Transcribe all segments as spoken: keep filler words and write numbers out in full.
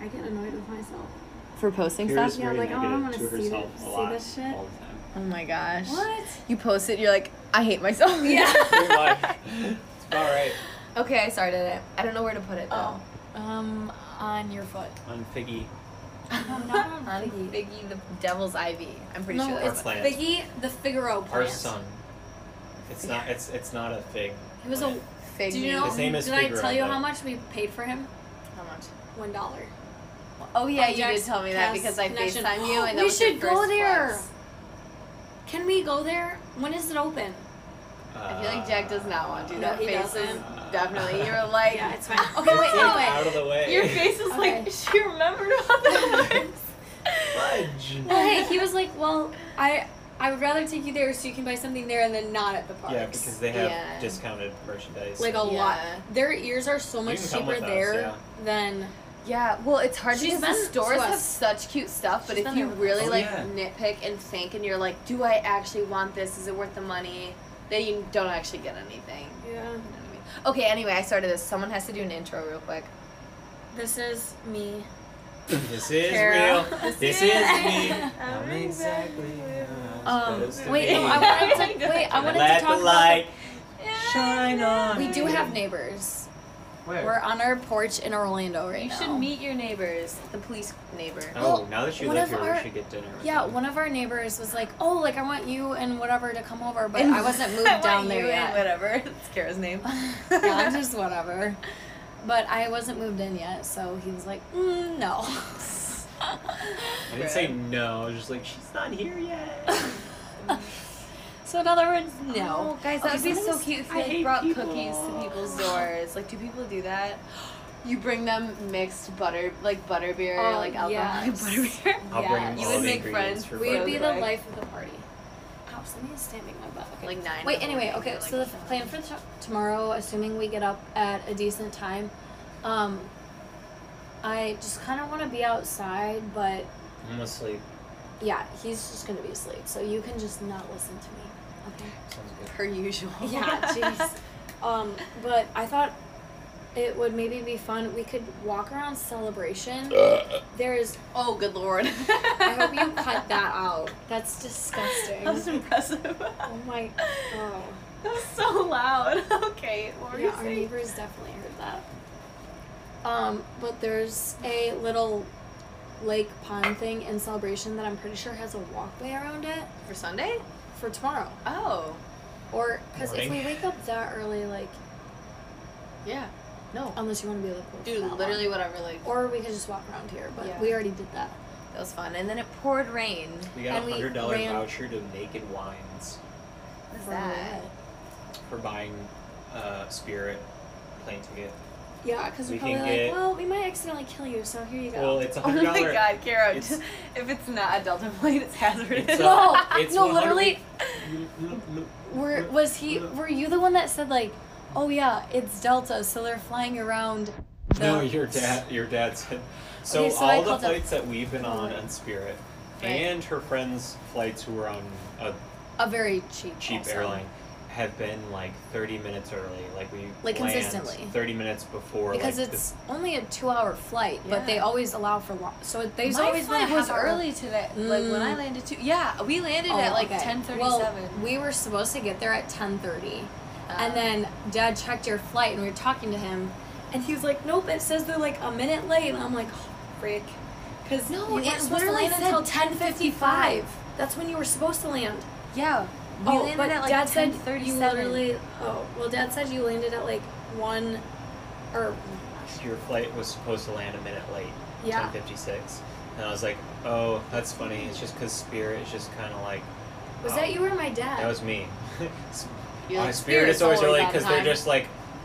I get annoyed with myself. For posting Kira's stuff? Yeah, I'm very like, oh, I don't negative wanna to see herself that- a see lot, this shit. all the time. Oh my gosh. What? You post it, you're like, I hate myself. Yeah. Pretty much. It's about right. Okay, I started it. I don't know where to put it though. Oh. Um, on your foot. On Figgy. No, not on On Figgy. Figgy the devil's ivy. I'm pretty No, sure Our that's it's plant. Figgy the Figaro Our plant. son. It's not. It's it's not a fig. He was a. plant. Fig. Did you me. know? His name is did I Figaro, tell you though. how much we paid for him? How much? One dollar. Oh yeah, On you Jack's did tell me that Cast because I Connection. FaceTime you and that We was your should go first there. flex. Can we go there? When is it open? I feel like Jack does not want to do No, that. he Face doesn't. is definitely. You're like. Yeah, it's fine. Okay, wait, It's like anyway. out of the way. Your face is like Okay. she remembered about the Fudge. Well, hey, he was like, well, I I would rather take you there so you can buy something there and then not at the parks. Yeah, because they have Yeah. discounted merchandise. like a Yeah. lot. Their ears are so much can come cheaper with us, there yeah. than. Yeah, well, it's hard She's because the been stores to have us. such cute stuff, but She's if been you there with really us. Oh, like yeah. nitpick and think and you're like, do I actually want this? Is it worth the money? Then you don't actually get anything. Yeah. You know what I mean? Okay, anyway, I started this. Someone has to do an intro real quick. This is me. This is Kara. real. This This is- is me. I'm exactly how I'm Um, supposed to wait, be. no, I wanted to wait. I wanted Let to talk the light about. shine on. The, we do have neighbors. Where? We're on our porch in Orlando right You now. should meet your neighbors, the police neighbor. Oh, Well, now that you one live of here, our- we should get dinner. With Yeah, them. one of our neighbors was like, "Oh, like I want you and whatever to come over," but And I wasn't moved I want down there you yet. and whatever. It's Kara's name. Yeah, just whatever. But I wasn't moved in yet, so he was like, mm, "No." I didn't say no. I was just like, she's not here yet. So in other words, no. Oh, guys, that Okay, would be something so is- cute if I you like hate brought people. cookies to people's doors. Like, do people do that? You bring them mixed butter, like butterbeer, Oh, like alcoholic yes. butterbeer. I'll Yes. bring You all would the make ingredients friends. for We'd butter. be the Bye. life of the party. Ow, somebody's stamping my butt. Okay. Like nine. Wait, in the anyway, morning, okay, you're so like, the plan for t- tomorrow, assuming we get up at a decent time, um, I just kind of want to be outside, but I'm gonna sleep. yeah, he's just going to be asleep, so you can just not listen to me, okay? Sounds good. per usual. Yeah, jeez. um, but I thought it would maybe be fun. We could walk around Celebration. There's, Oh, good lord. I hope you cut that out. That's disgusting. That was impressive. Oh my, oh. That was so loud. Okay, what were Yeah, you our saying? neighbors definitely heard that. Um, but there's a little lake pond thing in Celebration that I'm pretty sure has a walkway around it For Sunday? for tomorrow. Oh. Or, because if we Morning. wake up that early, like, Yeah. No. unless you want to be able to post Dude, that literally long. whatever, like, Or we could just walk around here, but Yeah. we already did that. that was fun. And then it poured rain. We got And a we hundred dollar ran- voucher to Naked Wines What's For that? what? for buying uh, Spirit plane ticket. Yeah, because we're We probably can like, get- well, we might accidentally kill you, so here you go. Well, it's a Oh hundred my dollar. god, Kara. It's- If it's not a Delta plane, it's hazardous. It's a- no, it's no, one hundred literally, Mm, were was he? Were you the one that said like, oh yeah, it's Delta, so they're flying around? The... No, your dad. Your dad said. So, Okay, so I all the called the- flights that we've been on on Spirit, Right. and her friends' flights who were on a A very cheap, cheap also. airline, have been like thirty minutes early. Like we Like, land consistently. thirty minutes before. Because like, it's only a two-hour flight, but they Yeah. always allow for long. So there's My always been a flight was half hour. early today. Like when I Mm. landed too. Yeah, we landed Oh, at like okay. ten thirty-seven. Well, we were supposed to get there at ten thirty, Um, and then Dad checked your flight, and we were talking to him, and he was like, "Nope, it says they're like a minute late." And I'm like, "Oh, frick," because No, you it weren't supposed to literally land said until ten ten fifty-five. That's when you were supposed to land. yeah, we oh, landed but at like Dad ten said you thirty-seven. literally. Oh, well, Dad said you landed at like one, or your flight was supposed to land a minute late. Yeah. ten fifty-six. And I was like, oh, that's funny. It's just because Spirit is just kind of like. was oh, that you or my dad? That was me. You're My like, Spirit is Spirit's always always early on because they're time. just like.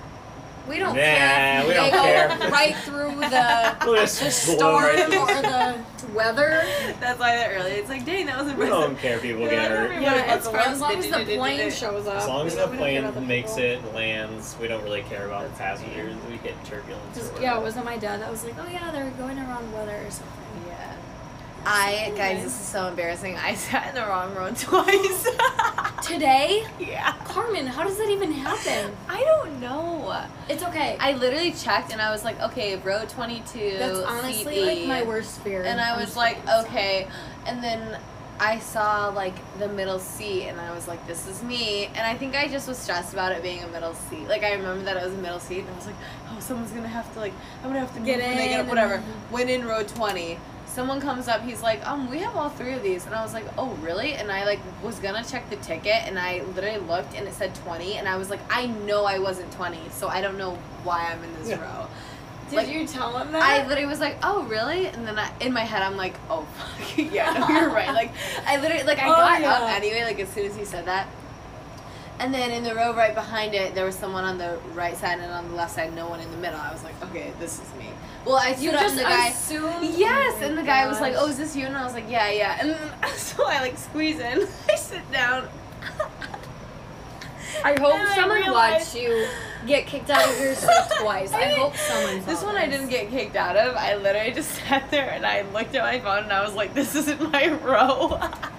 We don't Nah, care. If we don't they go care. right through the We'll the just blow storm right through. or the weather. That's why that early. It's like, dang, that was We impressive. don't care if people Yeah, get I hurt. remember. Yeah, about it's the fine as ones long that as did the it, did plane it. shows up. As long as We the don't- we don't care about plane the makes people. it, lands, we don't really care about the passengers. We get turbulence. or Just- whatever. yeah, wasn't my dad that was like, oh yeah, they're going around weather or something. Yeah. I guys, this is so embarrassing. I sat in the wrong row twice. Today? Yeah. Carmen, how does that even happen? I don't know. It's okay. I literally checked and I was like, okay, row twenty-two. That's honestly seat like E. my worst fear. And I I'm was just like, kidding, sorry. okay. And then I saw like the middle seat and I was like, this is me. And I think I just was stressed about it being a middle seat. Like I remember that it was a middle seat and I was like, oh, someone's gonna have to like, I'm gonna have to Get move when they get in up, whatever. and- Went in row twenty. Someone comes up, he's like, um, we have all three of these. And I was like, oh, really? And I like was gonna check the ticket and I literally looked and it said twenty and I was like, I know I wasn't twenty, so I don't know why I'm in this Yeah. row. Did like, you tell him that? I literally was like, oh, really? And then I, in my head, I'm like, oh, fuck. Yeah, no, you're right. Like, I literally, like, I Oh, got yeah. up anyway, like, as soon as he said that. And then in the row right behind it, there was someone on the right side, and on the left side, no one in the middle. I was like, okay, this is me. Well, I stood you up, just and the guy, assumed. yes, Oh my and the guy was like, gosh. oh, is this you? And I was like, yeah, yeah. And then, so I, like, squeeze in. I sit down. I hope And I someone realized- watched you get kicked out of your seat twice. I hope someone. This saw one I didn't get kicked out of. I literally just sat there and I looked at my phone and I was like, this isn't my row.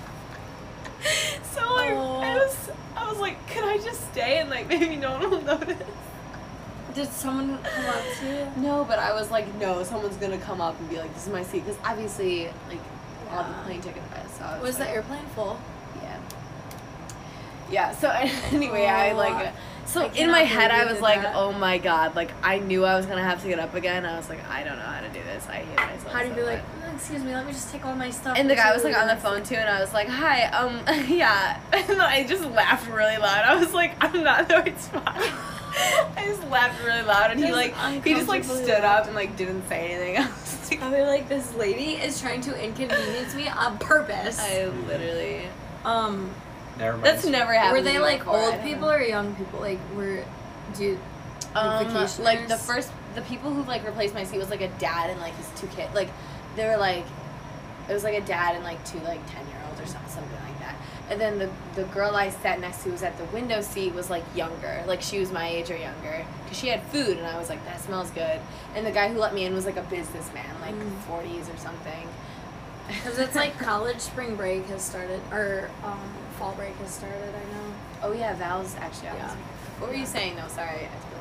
So I, I was I was like, could I just stay and like maybe no one will notice? Did someone come up to you? No, but I was like, no, someone's gonna come up and be like, this is my seat, because obviously like all the Yeah. plane ticket price. So I was, Was like, the airplane full? Yeah. Yeah. So anyway, I Aw. like. So I in cannot my head, believe I you was did like, that. oh my god, like I knew I was gonna have to get up again. I was like, I don't know how to do this. I hate myself. How do you so be like, much. "Oh, excuse me, let me just take all my stuff. And the guy was into like on the next-" phone too, and I was like, hi, um, yeah. And I just laughed really loud. I was like, I'm not in the right spot. I just laughed really loud, and he Just like, he just like uncomfortably stood loud. up and like didn't say anything. I was like, I was like, this lady is trying to inconvenience me on purpose. I literally. um, That reminds That's me. never happened. were to they me like before. I old don't people know. or young people? Like, were, do, Um, vacationers? like the first, the people who like replaced my seat was like a dad and like his two kids. Like they were like, it was like a dad and like two like ten year olds or something, something like that. And then the the girl I sat next to was at the window seat was like younger, like she was my age or younger, because she had food and I was like, that smells good. And the guy who let me in was like a businessman, like Mm. forties or something. Because it's like college spring break has started, or um, fall break has started, I know. Oh yeah, Val's actually out Yeah. this week. What were you saying though? Sorry. I totally-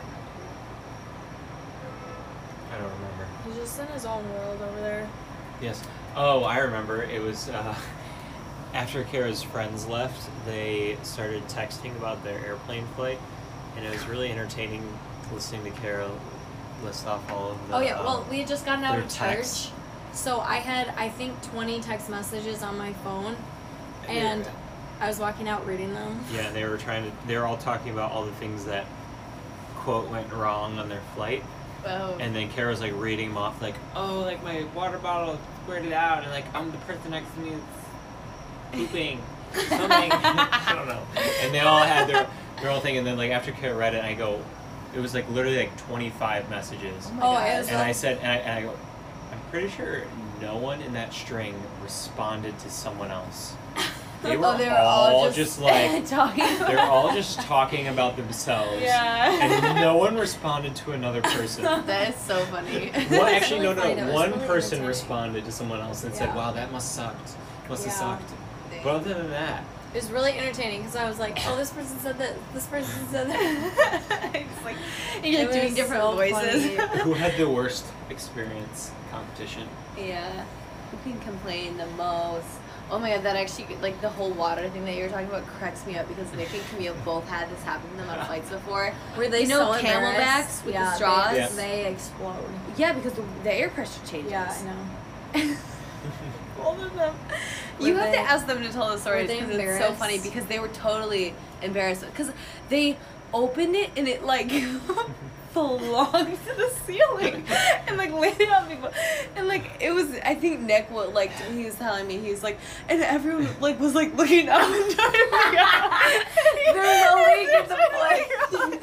I don't remember. He's just in his own world over there. Yes. Oh, I remember. It was uh, after Kara's friends left, they started texting about their airplane flight, and it was really entertaining listening to Kara list off all of the. Oh yeah, well um, we had just gotten out their of texts. church, so I had I think twenty text messages on my phone, they- and I was walking out reading them. yeah, they were trying to. They were all talking about all the things that quote went wrong on their flight, Oh. and then Kara was like reading them off, like, oh, like my water bottle squirted out, and like I'm the person next to me is pooping, something. I don't know. And they all had their their own thing, and then like after Kara read it, I go, it was like literally like twenty-five messages, my Oh, God. it was and I like, said, and I, and I go, I'm pretty sure no one in that string responded to someone else. They were, Oh, they were all, all just, just like talking. they're all just talking about themselves. Yeah. And no one responded to another person. That is so funny. Well, That's actually, really no, funny, no. though. It's One really person entertaining. responded to someone else and said, Yeah. "Wow, that must sucked. Must have Yeah. sucked." But other than that, it was really entertaining because I was like, oh, this person said that, this person said that. It's like you're It like doing was different so voices. funny. who had the worst experience competition? Yeah. Who can complain the most? Oh my god, that actually, like, the whole water thing that you were talking about cracks me up because Nick and Camille both had this happen to them on flights before. Were they You know so Camelbacks embarrassed? with the Yeah, straws? They, Yeah. they explode. Yeah, because the, the air pressure changes. Yeah, I know. Both of them. Were You have they- to ask them to tell the stories they because it's so embarrassed? funny because they were totally embarrassed because they opened it and it like belonged to the ceiling and like landed on people and like it was I think Nick what like he was telling me he was like and everyone like was like looking up and trying to figure out There's no way to get the play.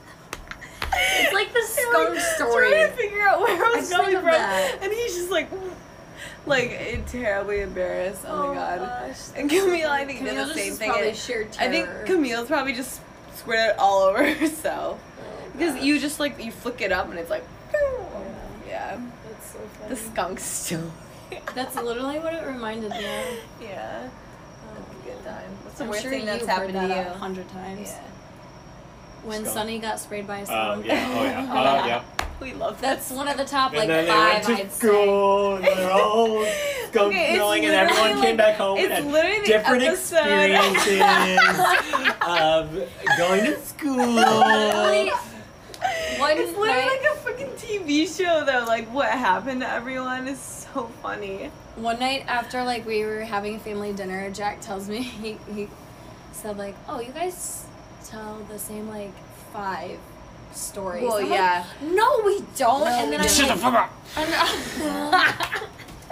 It's like the They skunk were story. Trying to figure out where I I was just coming think from, of that. and he's just like, like eh, terribly embarrassed. Oh, my god. gosh. And Camille, I think, Camille did the just same is thing. probably and sheer I think terror. Camille's probably just squirted it all over herself Oh, because gosh. you just like you flick it up and it's like, yeah, That's so funny. the skunk still. That's literally what it reminded me of. Yeah. a good time. What's the I'm worst sure thing that's you've happened heard to that you? a hundred times. Yeah. When Skunk. Sunny got sprayed by a Oh skunk. yeah. Oh yeah. Oh, Oh yeah. yeah. We love That's one of the top like And then they five, went to I'd say. school, and they're all skunk Okay, it's smelling, and literally everyone came like- back home it's and had literally the different episode. experiences of going to school. Literally, one It's literally night, like a freaking T V show though. Like what happened to everyone is so funny. one night after like we were having a family dinner, Jack tells me he he said like, "Oh, you guys tell the same like five stories." Well, I'm yeah. Like, no, we don't. And then I'm Shut the like, fuck up. I'm-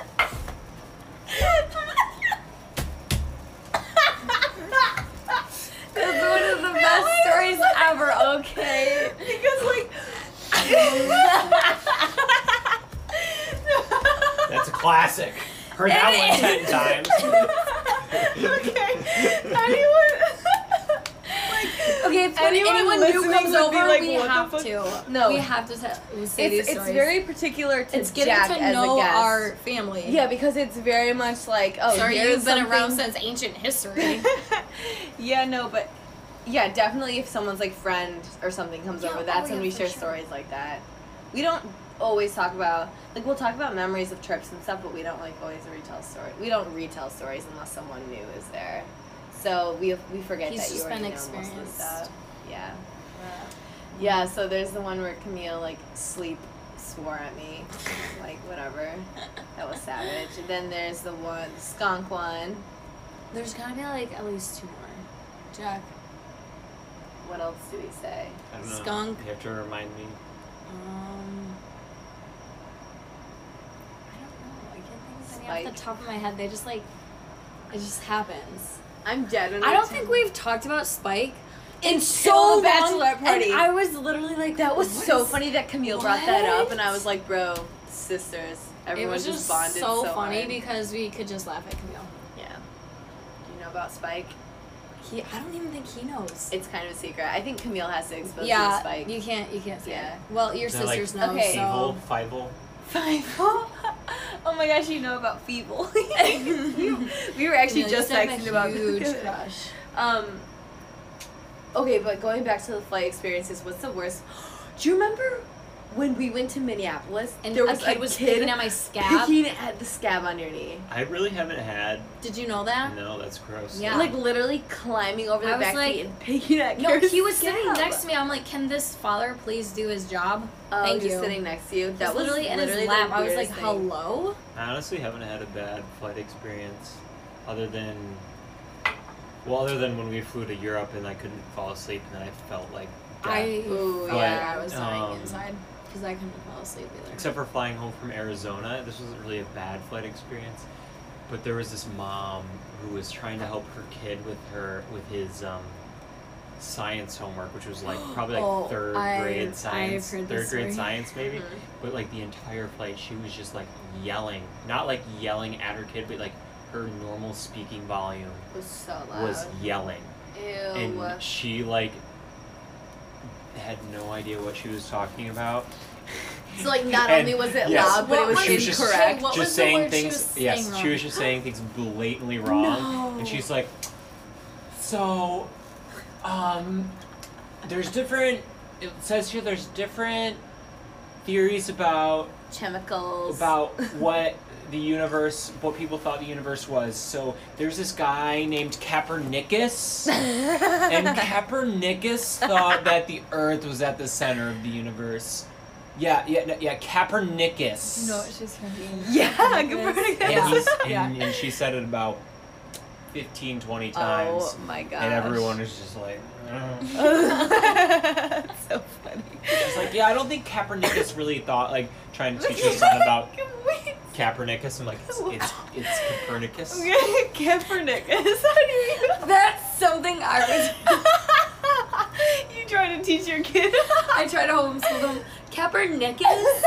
That's one of the best stories ever. Okay. Because like That's a classic. Heard that one ten times. okay. Anyone Okay, if Anyone anyone new listening comes would be over, like, we what the have fuck? to. No. we have to tell, say these It's it's stories. very particular to It's getting Jack to as know a guest. our family. Yeah, because it's very much like, oh, Sorry, here's you've been something- around since ancient history. Yeah, no, but yeah, definitely if someone's like friend or something comes Yeah, over, that's oh, when yeah, we for share sure. stories like that. We don't always talk about like we'll talk about memories of trips and stuff, but we don't like always retell stories. We don't retell stories unless someone new is there. So we we forget He's that you just already been know most of the experienced. stuff. Yeah. Yeah, so there's the one where Camille like sleep swore at me. Like whatever. That was savage. And then there's the one the skunk one. There's gotta be like at least two more. Jack. What else do we say? I don't know. Skunk. You have to remind me. Um. I don't know. I can't think of any off Spike. the top of my head. They just like, it just happens. I'm dead. I don't think we've talked about Spike in Until so the long. bachelorette party. And I was literally like, That was what so is- funny that Camille brought that up, What? and I was like, bro, sisters. It Everyone was just, just bonded so, so funny hard. because we could just laugh at Camille. Yeah. Do you know about Spike? He, I don't even think he knows. It's kind of a secret. I think Camille has to expose you to yeah, Spike. you can't, you can't say Yeah. it. Well, your They're like sisters know, Okay. Feeble, so. Fievel. Five. Oh my gosh, you know about Feeble. we, we were actually Yeah, just you have a texting about huge this. crush. Um. Okay, but going back to the flight experiences, what's the worst? Do you remember when we went to Minneapolis And there a was kid a was kid picking at my scab. picking at the scab on your knee? I really haven't had. Did you know that? No, that's gross. Yeah. Like literally climbing over the I was back like- seat and picking at No, Kara's he was sitting scab. next to me. I'm like, can this father please do his job? Oh, Thank he was you. sitting next to you. That That was literally in his literally the lap. I was like, weirdest thing. hello? I honestly haven't had a bad flight experience, other than, well, other than when we flew to Europe and I couldn't fall asleep and then I felt like death. I Ooh, felt yeah. like I was dying Um, inside because I couldn't fall asleep either. Except for flying home from Arizona, this wasn't really a bad flight experience, but there was this mom who was trying to help her kid with her with his um, science homework, which was like probably like Oh, third I- grade I've science, heard third this grade story. science maybe. Mhm. But like the entire flight, she was just like yelling, not like yelling at her kid, but like her normal speaking volume It was so loud. was yelling, Ew. and she like had no idea what she was talking about. So like not And- only was it yes. loud, but it What was was- She was just- incorrect. What just was the saying word she things. was saying yes, wrong? she was just saying things blatantly wrong, No. and she's like, "So, um, there's different. It says here there's different theories about Chemicals. about what the universe, what people thought the universe was. So there's this guy named Copernicus, and Copernicus thought that the Earth was at the center of the universe. Yeah, yeah, no, yeah, Copernicus. No, she's thinking. Yeah, Copernicus. And, Copernicus. he's, Yeah. and, and she said it about fifteen, twenty times. Oh my gosh. And everyone was just like, "Ugh." That's so funny. It's like, yeah, I don't think Copernicus really thought, like, trying to teach her son about Wait. Copernicus. I'm like, it's, it's, it's Copernicus. Okay, Copernicus. How do you? That's something I was. You trying to teach your kid? I try to homeschool them. Copernicus?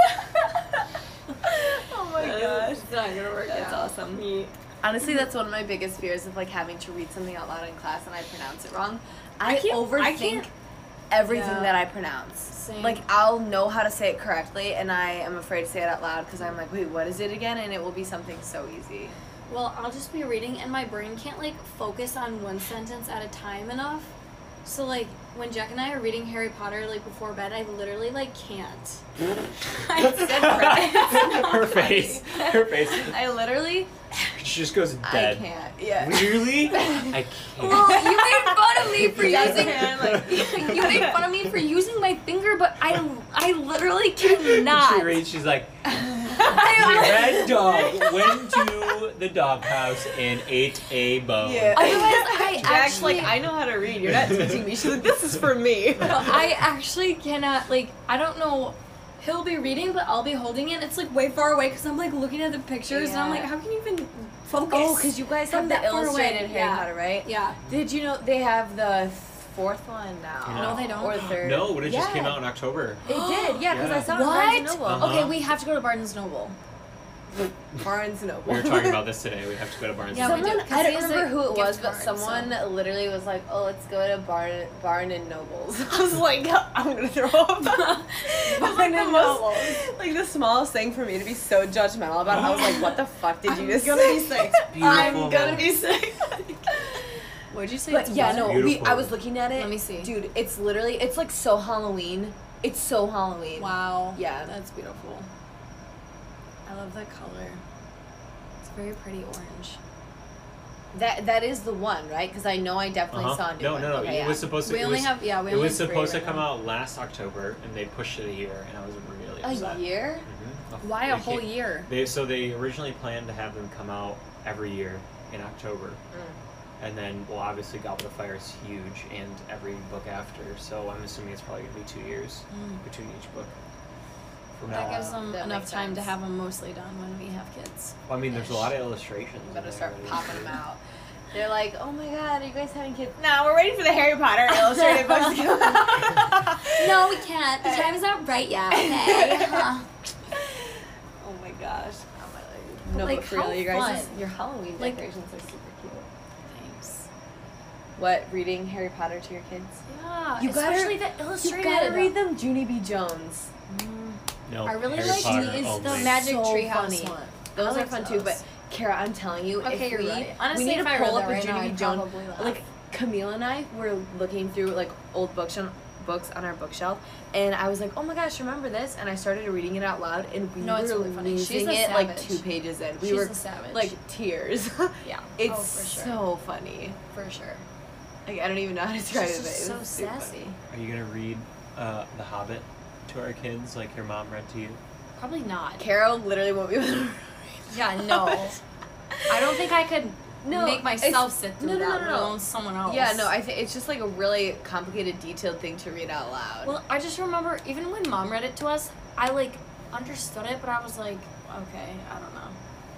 Oh my gosh. It's not gonna work That's out. awesome. Honestly, that's one of my biggest fears of like having to read something out loud in class and I pronounce it wrong. I, I can't- overthink I can't- everything Yeah. that I pronounce. Same. Like I'll know how to say it correctly, and I am afraid to say it out loud because I'm like, wait, what is it again? And it will be something so easy. well, I'll just be reading, and my brain can't like focus on one sentence at a time enough. So like when Jack and I are reading Harry Potter like before bed, I literally like can't. I said Her face. Her face. I literally, She just goes dead. I can't. Yeah. Really? I can't. Well, you made fun of me for Yeah, using man, like- you made fun of me for using my finger, but I I literally cannot. She reads, she's like, the red dog went to the doghouse and ate a bone. Yeah. Otherwise, I Jack's actually like, I know how to read. You're not teaching me. She's like, this is for me. No, I actually cannot, like, I don't know. He'll be reading, but I'll be holding it. It's like way far away because I'm like looking at the pictures and I'm Yeah. like, how can you even focus? Oh, because you guys From have the that far away. illustrated Harry Yeah. Potter, right? Yeah. Did you know they have the fourth one now? No. No, they don't. Or the third. No, but it just Yeah. came out in October. It did, yeah, because Yeah. I saw it in Barnes and What? Noble. Uh-huh. Okay, we have to go to Barnes and Noble. Barnes and Noble. We were talking about this today. We have to go to Barnes Yeah, and we Noble. do. Someone, 'cause I don't he has remember a who it gift was, but card, someone so. literally was like, "Oh, let's go to Barn Barn and Nobles." I was like, "I'm gonna throw up." It was like the most, like the smallest thing for me to be so judgmental about. I was like, "What the fuck did you I'm just gonna say?" be sick. I'm Beautiful. gonna be sick. What'd you say? But it's yeah, what? no, we. Beautiful. I was looking at it. Let me see. dude. It's literally, it's like so Halloween. It's so Halloween. Wow. Yeah. That's beautiful. I love the color. It's very pretty orange. That that is the one, right? Because I know I definitely Uh-huh. saw a new No, one. no, no. Okay, it yeah. was supposed to. We it only was, have yeah. We It only was have three supposed to right come now. out last October, and they pushed it a year, and I was really a upset. year. Mhm. Why a They whole came- year? They so they originally planned to have them come out every year in October, Mm. and then well, obviously Goblet of Fire is huge, and every book after. So I'm assuming it's probably gonna be two years Mm. between each book. From now That on. gives them That enough makes time to sense. have them mostly done when we have kids. Well, I mean, there's a lot of illustrations. You better in start there. popping them out. They're like, oh my god, are you guys having kids? No, we're waiting for the Harry Potter illustrated books to come out. No, we can't. The time is not right yet. Okay. Huh. Oh my gosh. Oh my god. No, Like, but for real, how you guys, fun. your Halloween Like- decorations are super cute. Thanks. What, reading Harry Potter to your kids? Yeah. You gotta- especially the You illustrated. gotta read them, Junie B. Jones. Mm. No, I really Harry like Potter these- only. the Magic So Treehouse funny. one. Those I are like fun too, those. but Kara, I'm telling you, Okay, if you're we, right. Honestly, we need if to I read pull that up a right now, Junie B. I'd Jones. probably laugh. Like Camille and I were looking through like old books on books on our bookshelf, and I was like, oh my gosh, remember this? And I started reading it out loud, and we No, it's were really funny. She's losing a it like savage. two pages in. We She's were a savage. like tears. Yeah. It's oh, for sure. so funny. For sure. Like I don't even know how to describe She's it. But just it so was super sassy. funny. Are you gonna read uh, The Hobbit to our kids like your mom read to you? Probably not. Carol literally won't be able to. Yeah, no. I don't think I could No, make myself it's- sit through no, no, that, no, let no. alone someone else. Yeah, no, I think it's just like a really complicated, detailed thing to read out loud. Well, I just remember even when mom read it to us, I like understood it, but I was like, okay, I don't know.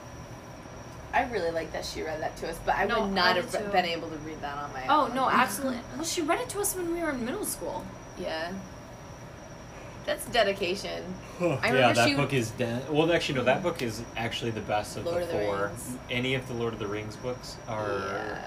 I really like that she read that to us, but I No, would I not did have too. been able to read that on my Oh own. no, absolutely. Well, she read it to us when we were in middle school. Yeah. That's dedication. I yeah, remember that she- book is dead. Well, actually, no, that book is actually the best of Lord the of the four. Rings. Any of the Lord of the Rings books are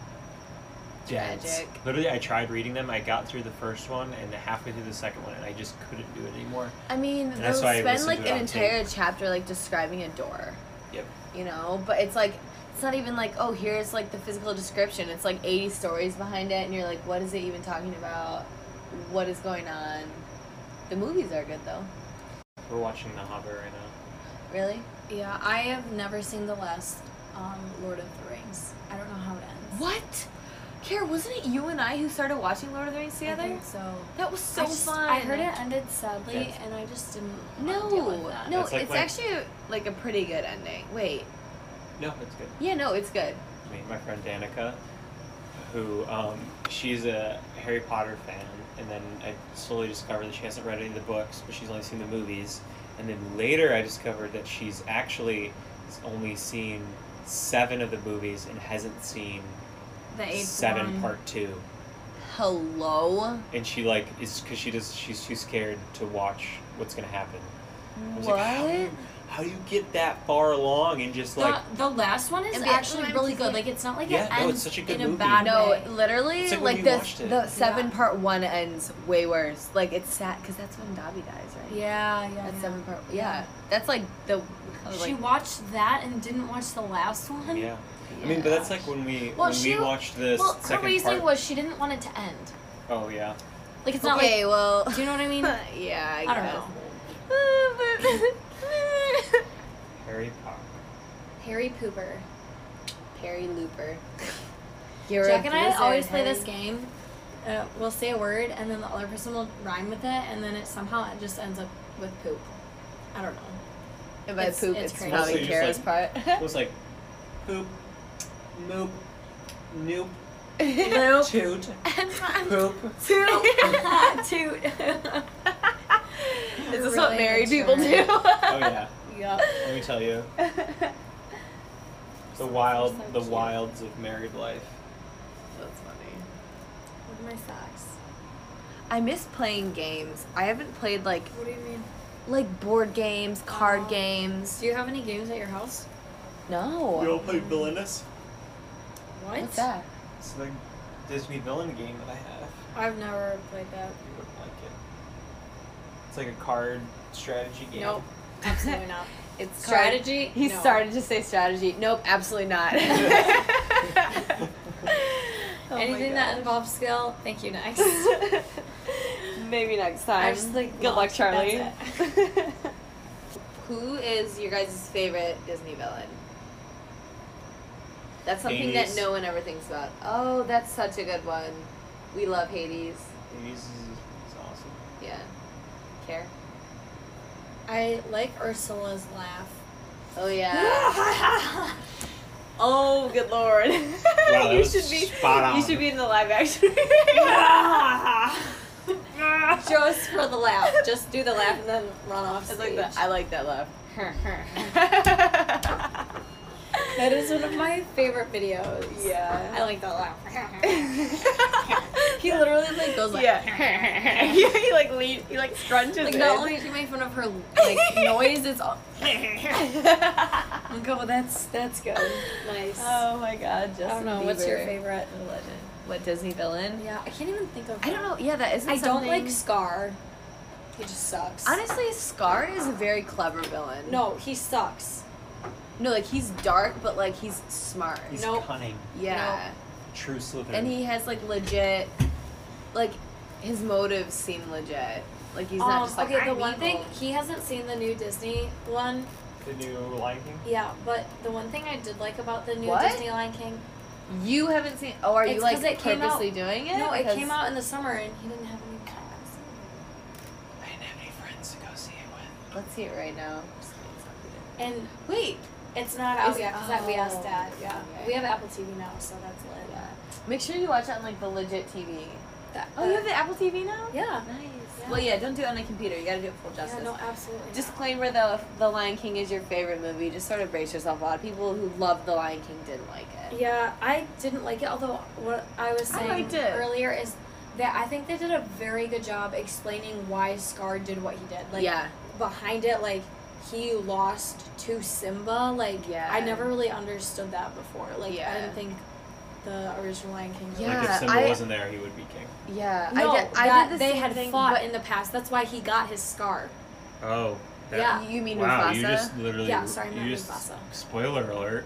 Yeah. dense. Tragic. Literally, I tried reading them. I got through the first one and halfway through the second one, and I just couldn't do it anymore. I mean, And they'll that's why I spend listened like to it an on entire chapter like describing a door. Yep. You know, but it's like it's not even like, oh, here's like the physical description. It's like eighty stories behind it, and you're like, what is it even talking about? What is going on? The movies are good though. We're watching The Hobbit right now. Really? Yeah, I have never seen the last um, Lord of the Rings. I don't know how it ends. What? Kara, wasn't it you and I who started watching Lord of the Rings I together? think so. That was so I just- fun. I heard it ended sadly, Yes. and I just didn't No, want to deal with that. no, That's like it's my- actually like a pretty good ending. Wait, No, it's good. yeah, no, it's good. I mean, my friend Danica, who um, she's a Harry Potter fan, and then I slowly discovered that she hasn't read any of the books, but she's only seen the movies. And then later, I discovered that she's actually has only seen seven of the movies and hasn't seen The eighth seven one. part two. Hello. And she like is because she does she's too scared to watch what's gonna happen. I was What? like, how, do you, how do you get that far along and just like the, the last one is And the- actually I'm really just good. like- Like it's not like Yeah, it no, ends it's such a good in a movie. bad No, way. literally, It's like like, when we the watched it. the seven Yeah. part one ends way worse. Like it's sad because that's when Dobby dies, right? Yeah, yeah. That's yeah. seven part. Yeah. Yeah. that's like the I was She like, watched that and didn't watch the last one. Yeah. I mean, but that's like when we Well, when she- we watched this Well, her second reasoning part. was she didn't want it to end. Oh yeah. Like it's not okay, like. well. Do you know what I mean? yeah, I, I don't guess. know. Harry Potter. Harry Pooper. Harry Looper. You're Jack a and I blizzard, always play Harry. this game. Uh, we'll say a word, and then the other person will rhyme with it, and then it somehow it just ends up with poop. I don't know. And by It's- poop, it's it's, crazy. probably Mostly just Kara's like- part. It was like poop, moop, noop, Nope. toot, And mine- poop. Toot. Toot. Is this Really what married people do? mature. Oh yeah. Yup. Let me tell you, the wild, the wilds of married life. That's funny. What are my socks? I miss playing games. I haven't played like What do you mean? like board games, card Oh. games. Do you have any games at your house? No. You all play Villainous? What? What's that? It's the Disney villain game that I have. I've never played that. You wouldn't like it. It's like a card strategy game. Nope. Absolutely not. It's Strategy? Card. He No. started to say strategy. Nope, absolutely not. Oh my Anything that gosh. involves skill, thank you, next. Maybe next time. I just, like, Good luck, lost, Charlie. that's Who is your guys' favorite Disney villain? That's something Hades. that no one ever thinks about. Oh, that's such a good one. We love Hades. Hades is, is awesome. Yeah. Care? I like Ursula's laugh. Oh yeah. Oh, good lord. that you was should be spot on. You should be in the live action. Just for the laugh. Just do the laugh and then run off It's stage. like the, I like that laugh. That is one of my favorite videos. Yeah. I like that laugh. He literally like goes like yeah. he, he like lean, he like scrunches like in. not only did you make fun of her like noise, it's all okay, well that's that's good. Nice. Oh my god, Justin I don't know, what's your Bieber. favorite? Legend. What Disney villain? Yeah, I can't even think of I don't know. Yeah, that isn't I don't something- like Scar. He just sucks. Honestly, Scar is a very clever villain. No, he sucks. No, like he's dark, but like he's smart. He's Nope. cunning. Yeah. True Slytherin. And he has like legit, like his motives seem legit. Like he's not Um, just like okay, the "I'm one evil." thing he hasn't seen the new Disney one. the new Lion King. Yeah, but the one thing I did like about the new What? Disney Lion King. You haven't seen. Oh, are you It's like 'cause it came purposely out- doing it? No, it Because- came out in the summer and he didn't have any plans. I didn't have any friends to go see it with. Let's see it right now. And Wait. it's not out Is- yet because we asked oh, Dad. Yeah, okay. we have Apple T V now, so that's lit. Yeah. Make sure you watch it on like the legit T V. That, Oh, you have the Apple T V now? Yeah. Nice. Yeah. Well, yeah. Don't do it on a computer. You gotta do it full justice. Yeah, no, absolutely. not. Disclaimer though, if The Lion King is your favorite movie, just sort of brace yourself. A lot of people who love The Lion King didn't like it. Yeah, I didn't like it. Although what I was I saying liked it. earlier is that I think they did a very good job explaining why Scar did what he did. Like yeah. behind it, like he lost to Simba. Like Yeah. I never really understood that before. Like Yeah. I didn't think the original Lion King. Really Yeah, like if Simba I- wasn't there, he would be king. Yeah. No, I did, I that did the they same had thing, fought but- in the past. That's why he got his scar. Oh. that- Yeah. You mean Wow, Mufasa? you just literally. Yeah, sorry, not you just, Mufasa. Spoiler alert.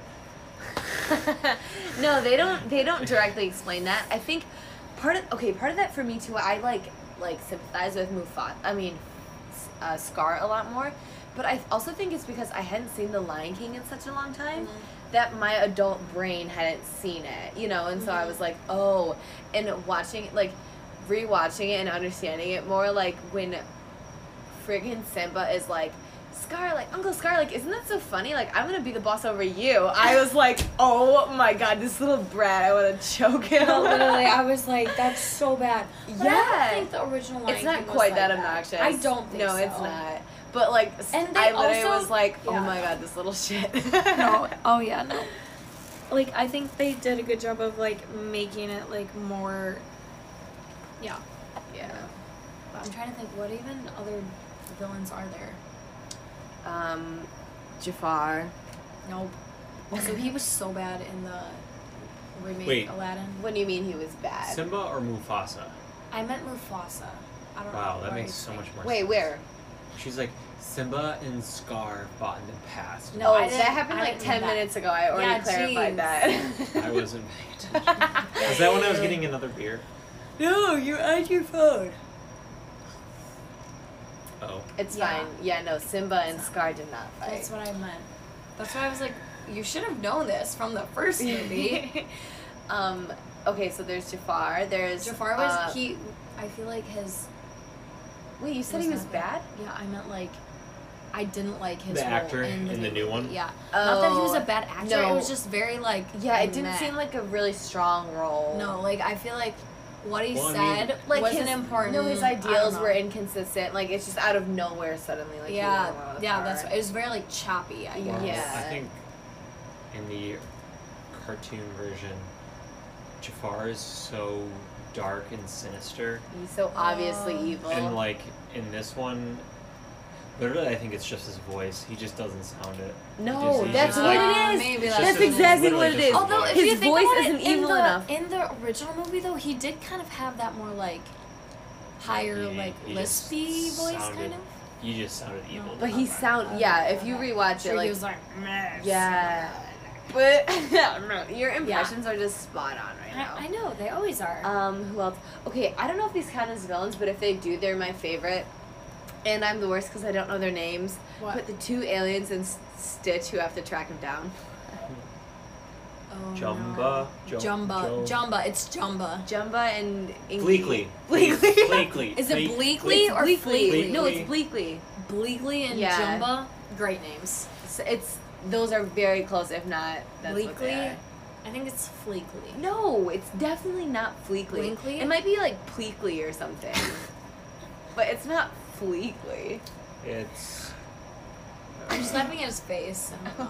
No, they don't. They don't directly explain that. I think part of okay, part of that for me too. I like like sympathize with Mufasa. I mean, uh, Scar a lot more. But I also think it's because I hadn't seen The Lion King in such a long time that my adult brain hadn't seen it. You know, and so I Mhm. was like, oh, and watching like rewatching it and understanding it more, like when friggin' Simba is like, Scar, like, Uncle Scar, like, isn't that so funny? Like, I'm gonna be the boss over you. I was like, oh my god, this little brat, I wanna choke him. No, literally, I was like, that's so bad. But Yeah. I don't think the original Lion It's not King was quite like that obnoxious. I don't think No, so. it's not. But, like, s- And they I literally also- was like, oh yeah. my god, this little shit. No. Oh yeah, no. Like I think they did a good job of like making it like more. Yeah. Yeah. But I'm trying to think, what even other villains are there? Um, Jafar. Nope. Also, he was so bad in the remake Wait. Aladdin. What do you mean he was bad? Simba or Mufasa? I meant Mufasa. I don't know. Wow, that what makes I so think. much more Wait, sense. where? she's like, Simba and Scar fought in the past. No, oh, I that didn't- happened I like didn't ten read that. minutes ago. I already Yeah, clarified jeez. that. I wasn't paying attention. Is that when I was getting another beer? No, you're on your phone. Oh. It's Yeah. fine. Yeah, no, Simba and Scar did not fight. That's what I meant. That's why I was like, you should have known this from the first movie. um, okay, so there's Jafar. There's Jafar was uh, he. I feel like his. Wait, you said was he was not bad? Yeah, I meant like. I didn't like his The role actor in the, in the new one? Yeah, not that he was a Oh, bad actor. no. It was just very like. Yeah, it didn't meh. seem like a really strong role. No, like I feel like what he Well, I mean- said like wasn't his, important. No, his I don't ideals know. were inconsistent. Like it's just out of nowhere suddenly. Like he yeah, won a lot of yeah, power. that's it was very like choppy. I guess. Well, Yeah. I think in the cartoon version, Jafar is so dark and sinister. He's so obviously Oh. evil. And like in this one, literally, I think it's just his voice. He just doesn't sound it. He No, just- he's that's just what like- it is. Maybe It's that's, That's just- exactly literally what it just is. his Although if His you think voice about isn't it, in evil the, enough. In the original movie, though, he did kind of have that more like higher, He- like he just lispy voice, sounded- kind of. You just sounded evil. But he sound yeah. If you rewatch Sure, it, like he was like, meh. yeah. But I don't know. Your impressions are just spot on right now. I, I know they always are. Um, who else? Okay, I don't know if these count as villains, but if they do, they're my favorite. And I'm the worst because I don't know their names. What? But the two aliens in S- Stitch who have to track him down. oh, Jumba, no. Jo- Jumba, Jo- Jumba. It's Jumba. Jumba and Inky. Bleakly. Bleakly. Bleakly. Is it Bleak- Bleakly It's or Bleakly. Fleetly? No, it's Bleakly. Bleakly and Yeah. Jumba. Great names. So it's those are very close, if not that's what they Bleakly. are. I think it's Fleekly. No, it's definitely not Fleekly. Bleakly? It might be like Pleekly or something. But it's not Fleekly. It's. I'm just laughing at his face. I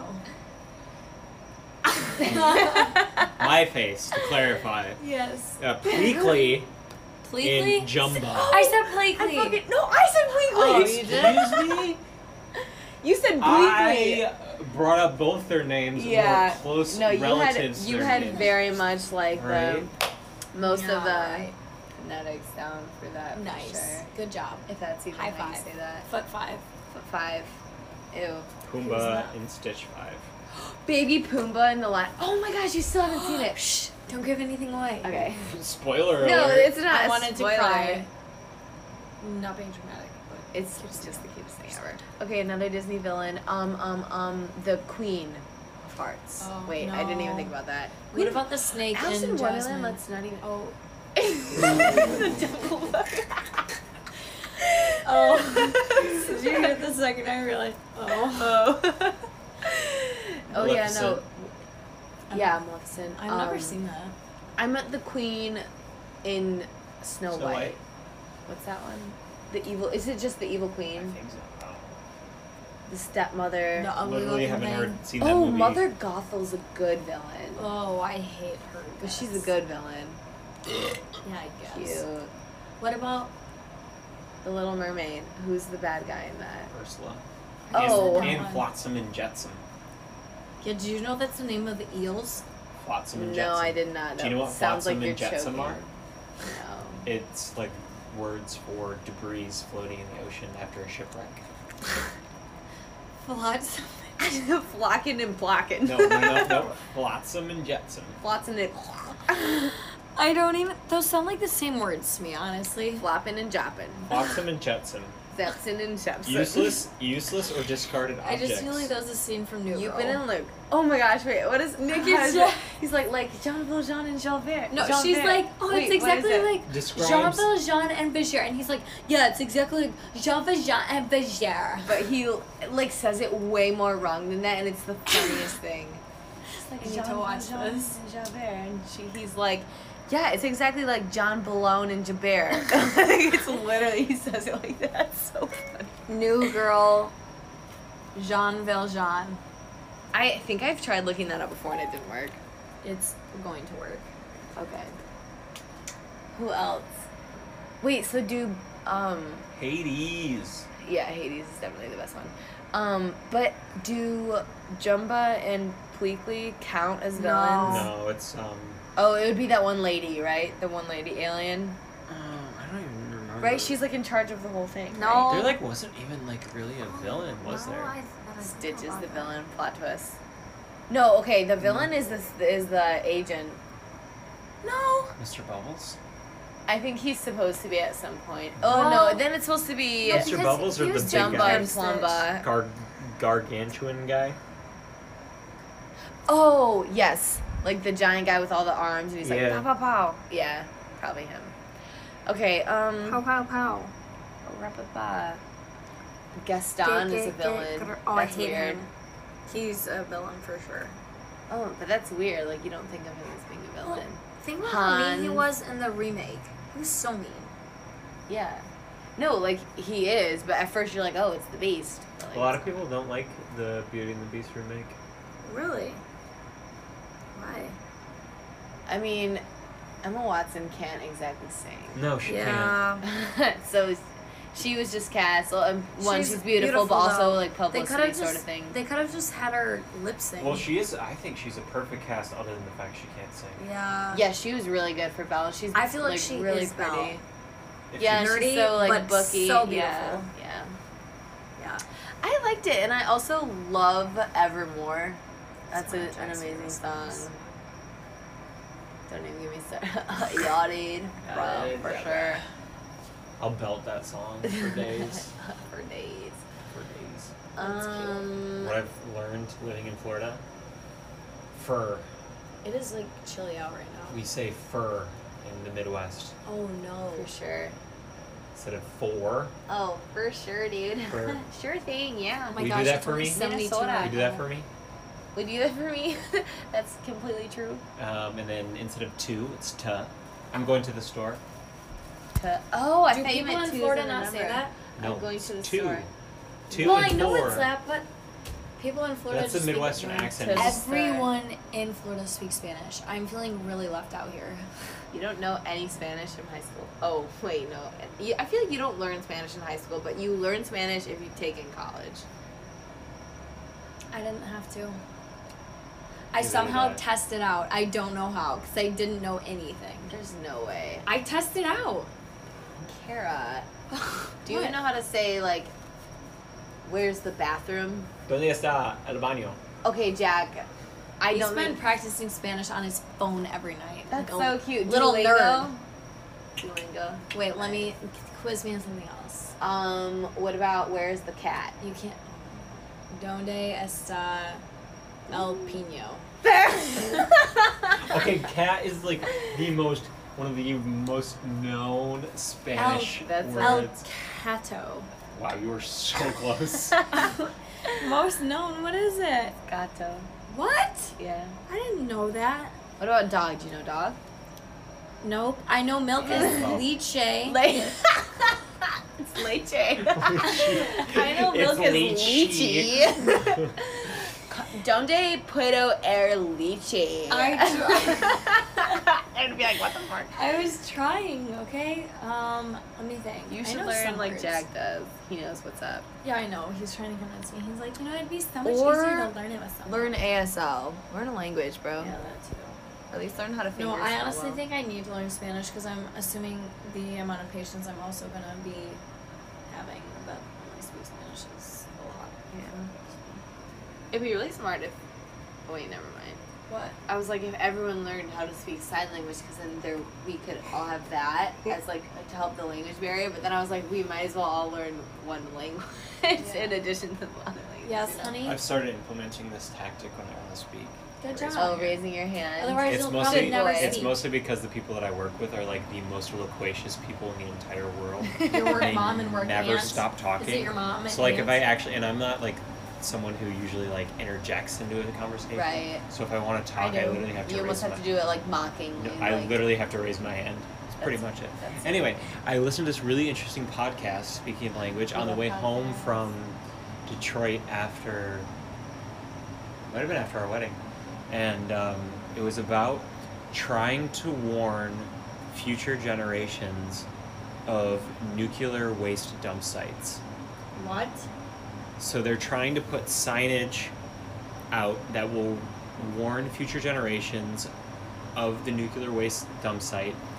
don't My face, to clarify. yes. Uh, Bleakly Pleakly? in Jumba. I said I Pleakly. fucking, no, I said Bleakly. Oh, you did? Excuse me? You said Bleakly. I brought up both their names Yeah. and were close No, you had relatives. to you their had names. very much like Right? the most Yeah, of the right. phonetics down for that. For Nice. sure. Good job. If that's even High how you five. say that. Foot five. Foot five. Ew. Pumbaa that? in Stitch Five. Baby Pumbaa in the last. Oh my gosh, you still haven't seen it. Shh. Don't give anything away. Okay. Spoiler No, alert. it's not. I a wanted spoiler. to cry. Not being dramatic, but It's just the cutest thing ever. Okay, another Disney villain. Um, um, um, the Queen of Hearts. Oh, Wait, I didn't even no. think about that. what about the snake Alice in in Wonderland? Jasmine? Let's not even. Oh. the double Oh. Did you hear the second I realized? Oh. Oh. oh yeah, no. Maleficent. Yeah, Maleficent. I've never Um, seen that. I met the Queen in Snow, Snow White. White. What's that one? The evil. Is it just the evil I Queen? think so. Oh. The stepmother. The ugly Literally looking haven't thing. heard seen that Oh, movie. Mother Gothel's a good villain. Oh, I hate her. But she's a guts. good villain. Yeah, I guess. Cute. What about? The Little Mermaid. Who's the bad guy in that? Ursula. Oh. And, That and one. Flotsam and Jetsam. Yeah, do you know that's the name of the eels? Flotsam and No, Jetsam. I did not know. Do you know what Sounds Flotsam like you're and Jetsam choking. are? No. It's like words for debris floating in the ocean after a shipwreck. Flotsam. Flocking and blocking. No, no, no, no. Flotsam and Jetsam. Flotsam and I don't even. Those sound like the same words to me, honestly. flopping and jopping. Flotsam and Jetsam. Zepson and Shepson. Useless, useless or discarded I objects. just feel like that was a scene from New You've Girl. been in Luke. Oh my gosh, wait, what is Nick how is is Ja- it? He's like like Jean Valjean and Javert. No, Javert. she's like, oh, Wait, it's what is exactly it? like Describes- Jean Valjean and Vigier, and he's like, yeah, it's exactly like Jean Valjean and Vigier. But he like says it way more wrong than that, and it's the funniest thing. It's like I need Jean to watch Valjean this. and Javert, and she, he's like, yeah, it's exactly like John Balone and Jabert. It's literally he says it like that. It's so funny. New Girl, Jean Valjean. I think I've tried looking that up before and it didn't work. It's going to work. Okay. Who else? Wait, so do um Hades. yeah, Hades is definitely the best one. Um, but do Jumba and Pleakley count as No. villains? No, it's um. Oh, it would be that one lady, right? The one lady alien. Oh, I don't even remember Right? She's like in charge of the whole thing. No. right? There like wasn't even like really a villain, was No, there? I- I don't Stitch know is about the that. villain. Plot twist. No, okay. The villain is this is the agent. No. Mister Bubbles? I think he's supposed to be at some point. Oh Well- no, then it's supposed to be No, Mister because Bubbles or he the was big Jumbo guy? and Plumba. Gar- gargantuan guy? Oh yes, like the giant guy with all the arms, and he's Yeah. like pow pow pow. Yeah, probably him. Okay. Um. Pow pow pow. Ra-pa-pa. Gaston is a villain. Oh, I That's hate weird. him. He's a villain for sure. Oh, but that's weird. Like you don't think of him as being a Well, villain. think about how mean he Hans. was in the remake. He was so mean. Yeah. No, like he is, but at first you're like, oh, it's the Beast. But, like, A lot of people don't like the Beauty and the Beast remake. Really? Why? I mean, Emma Watson can't exactly sing. No, she can't. So she was just cast. Well, um, one, she's, She's beautiful, but beautiful, also though. like They publicity could have sort just of thing. they could have just had her lip sync. Well, she is. I think she's a perfect cast, other than the fact she can't sing. Yeah. Yeah, she was really good for Belle. She's I feel like like she really is pretty. Belle. If Yeah, she- Nerdy, she's so like but booky. so Yeah, beautiful. yeah. Yeah. I liked it, and I also love Evermore. That's a, It's one an of Jack's amazing favorite song. songs. Don't even get me started. Yachted, bro, Yachted, for yeah. sure. I'll belt that song for days. For days. for days. That's cute. Um, What I've learned living in Florida, fur. It is like chilly out right now. We say fur in the Midwest Oh no. for sure. instead of four. Oh, for sure, dude. For- Sure thing, yeah. Oh my Will you gosh, do that it's for only me? seventy-two Minnesota. right You do that now. for me? Would you do that for me? That's completely true. Um, and then instead of two, it's ta. I'm going to the store. To, oh, I Do thought you people meant in two Florida as in a not say number. that? No, I'm going it's to the two. store. Two well, and I know four. it's that, but people in Florida That's the just speak- Midwestern Going accent. to the It's- store. Everyone in Florida speaks Spanish. I'm feeling really left out here. You don't know any Spanish from high school. Oh, wait, no. You, I feel like you don't learn Spanish in high school, but you learn Spanish if you take in college. I didn't have to. I Neither somehow did I. tested out. I don't know how, because I didn't know anything. There's no way. I tested out. Kara, do you What? know how to say, like, where's the bathroom? ¿Dónde está el baño? Okay, Jack. I He's don't been mean... practicing Spanish on his phone every night. That's Like a so cute. Little Duolingo? nerd. Duolingo. Wait, let me quiz me on something else. Um, what about where's the cat? You can't. Donde está el pino? Okay, cat is like the most, one of the most known Spanish that's El words. Cato. Wow, you were so close. Most known. What is it? Gato. What? Yeah. I didn't know that. What about dog? Do you know dog? Nope. I know milk is Oh. leche. Le- it's leche. I know milk is It's lychee. Donde puedo er leche? I I'd be like, what the fuck? I was trying. Okay. Um. Let me think. You I should know learn some like words. Jack does. He knows what's up. Yeah, I know. He's trying to convince me. He's like, you know, it'd be so much Or easier to learn it with someone. Learn A S L. Learn a language, bro. Yeah, that too. Or at least learn how to figure No, I spell honestly well. think I need to learn Spanish because I'm assuming the amount of patience I'm also gonna be having that only speak Spanish is a lot. Yeah. It'd be really smart if. Oh, wait, never mind. What? I was like, if everyone learned how to speak sign language, because then there we could all have that as like to help the language barrier. But then I was like, we might as well all learn one language Yeah. in addition to the other languages. Yes, you know? honey. I've started implementing this tactic when I want to speak. Good Raise job. Oh, raising your hand. Otherwise, It's you'll mostly probably never it's it's speak. mostly because the people that I work with are like the most loquacious people in the entire world. Your work They mom and work never aunt. stop talking. Is it your mom? So like if I aunt? actually, and I'm not like someone who usually like interjects into the conversation. Right. So if I want to I talk, I, do. literally have to you raise almost have my. to do it like mockingly. No, I like, literally have to raise my hand. That's pretty That's- much it. that's- Anyway, I listened to this really interesting podcast, speaking of language, on the Love way home podcasts. from Detroit after, might have been after our wedding. And um, it was about trying to warn future generations of nuclear waste dump sites. What? So they're trying to put signage out that will warn future generations of the nuclear waste dump site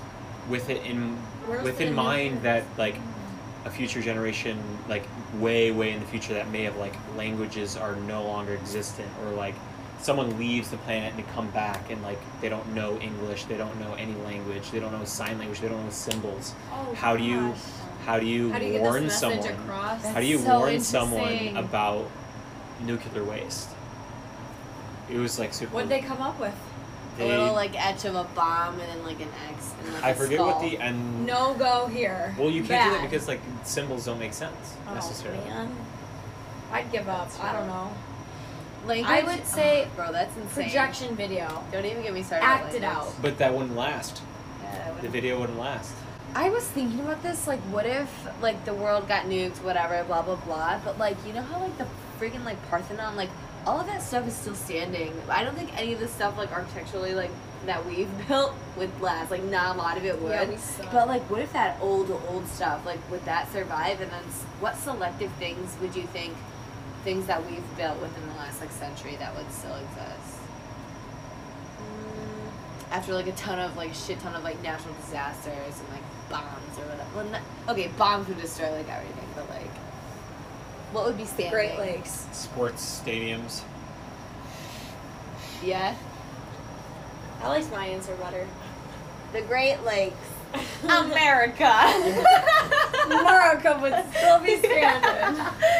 with it in Where's with the in new mind friends? that like a future generation, like way way in the future, that may have like languages are no longer existent, or like someone leaves the planet and they come back and like they don't know English, they don't know any language, they don't know sign language, they don't know symbols. Oh, How do you gosh. how do you How do you get warn this message someone? across? How do you That's so warn someone interesting. about nuclear waste? It was like super. What'd they come up with? A little like etch of a bomb and then like an X and like I a forget skull. what the and. No go here. Well, you can't do that Bad. because like symbols don't make sense Oh, necessarily. man. I'd give up. That's I don't true. know. Language, I would say bro, that's insane. Projection video. Don't even get me started. Act on it language. out. But that wouldn't last. Yeah, I The would- video wouldn't last. I was thinking about this, like, what if, like, the world got nuked, whatever, blah, blah, blah, but, like, you know how, like, the freaking, like, Parthenon, like, all of that stuff is still standing. I don't think any of the stuff, like, architecturally, like, that we've built would last. Like, not a lot of it would. Yeah, we suck. But, like, what if that old, old stuff, like, would that survive? And then s- what selective things would you think, things that we've built within the last, like, century that would still exist? After, like, a ton of, like, a shit ton of, like, natural disasters and, like, bombs or whatever. Well, not, okay, bombs would destroy, like, everything, but, like, what would be standing? Great Lakes. Sports stadiums. Yeah. I liked my answer better. The Great Lakes. America. America would still be stranded.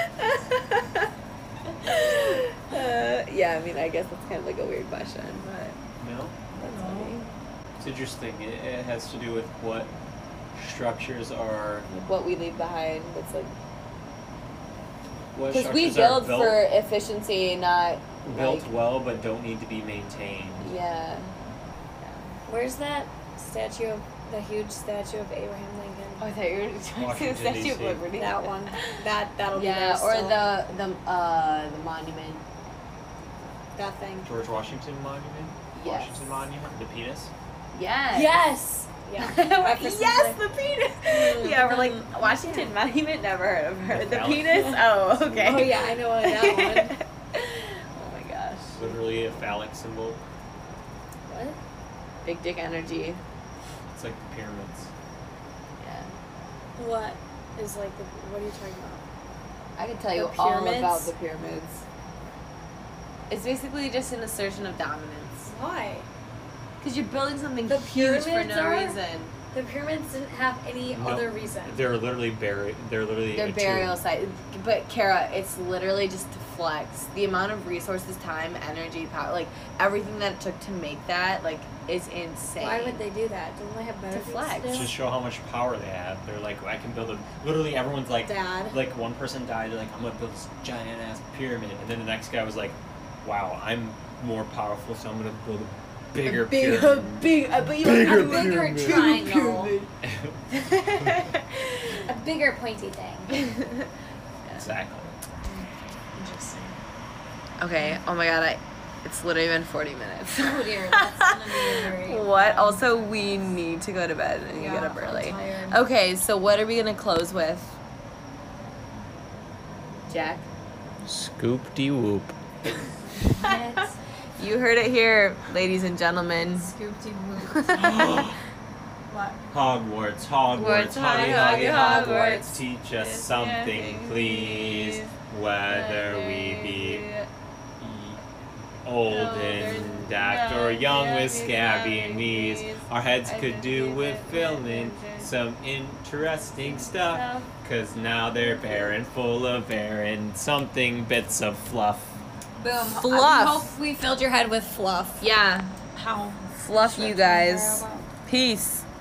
uh, yeah, I mean, I guess that's kind of like a weird question, but No. that's No. funny. It's interesting. It, it has to do with what structures are. Like what we leave behind. It's like What because we structures are build built, for efficiency, not built like, well but don't need to be maintained. yeah. Where's that statue of the huge statue of Abraham Lincoln? Oh, I thought you were trying to say the Washington, Statue of D C. Liberty. That one. That that'll be Yeah, there or still. the the uh the monument. that thing. George Washington Monument. Yes. Washington Monument. The penis. Yes. Yes. Yeah. Yes, the penis. Yeah, we're like Washington Monument. Never heard of her. The The phallic. penis. Oh, okay. Oh yeah, I know that one. Oh my gosh. Literally a phallic symbol. What? Big dick energy. It's like the pyramids. Yeah. What is like the? What are you talking about? I can tell you The all pyramids? about the pyramids. It's basically just an assertion of dominance. Why? Because you're building something The huge for pyramids no are? reason. The pyramids didn't have any No, other reason. They're literally buried. They're literally Their a burial tomb. site. But Kara, it's literally just to flex. The amount of resources, time, energy, power, like everything that it took to make that, like, is insane. Why would they do that? Didn't they have better To things flex. to do? Just show how much power they have. They're like, I can build a. Literally, everyone's like, Dad. like one person died. They're like, I'm gonna build this giant ass pyramid, and then the next guy was like, Wow, I'm more powerful, so I'm gonna build a bigger a big, pyramid. A big, uh, but you Bigger have a bigger pyramid. triangle. A bigger pointy thing. Exactly. Interesting. Okay. Oh my god. I. It's literally been forty minutes. Oh dear, that's gonna be very. What? um, Also, we need to go to bed and yeah, get up I'm early. tired. Okay, so what are we gonna close with? Jack? Scoop de whoop. That's You heard it here, ladies and gentlemen. scooped whoop. What? Hogwarts, Hogwarts, Hogwarts, Hoggy, Hoggy, Hoggy, Hogwarts. Hogwarts, teach us Yes, something, yes, please, whether we be old and daft or young with scabby knees. Our heads could do with filling some interesting stuff, cause now they're bare and full of air and something bits of fluff. Boom. Fluff. I hope we filled your head with fluff. Yeah. How? Fluff you guys. Peace.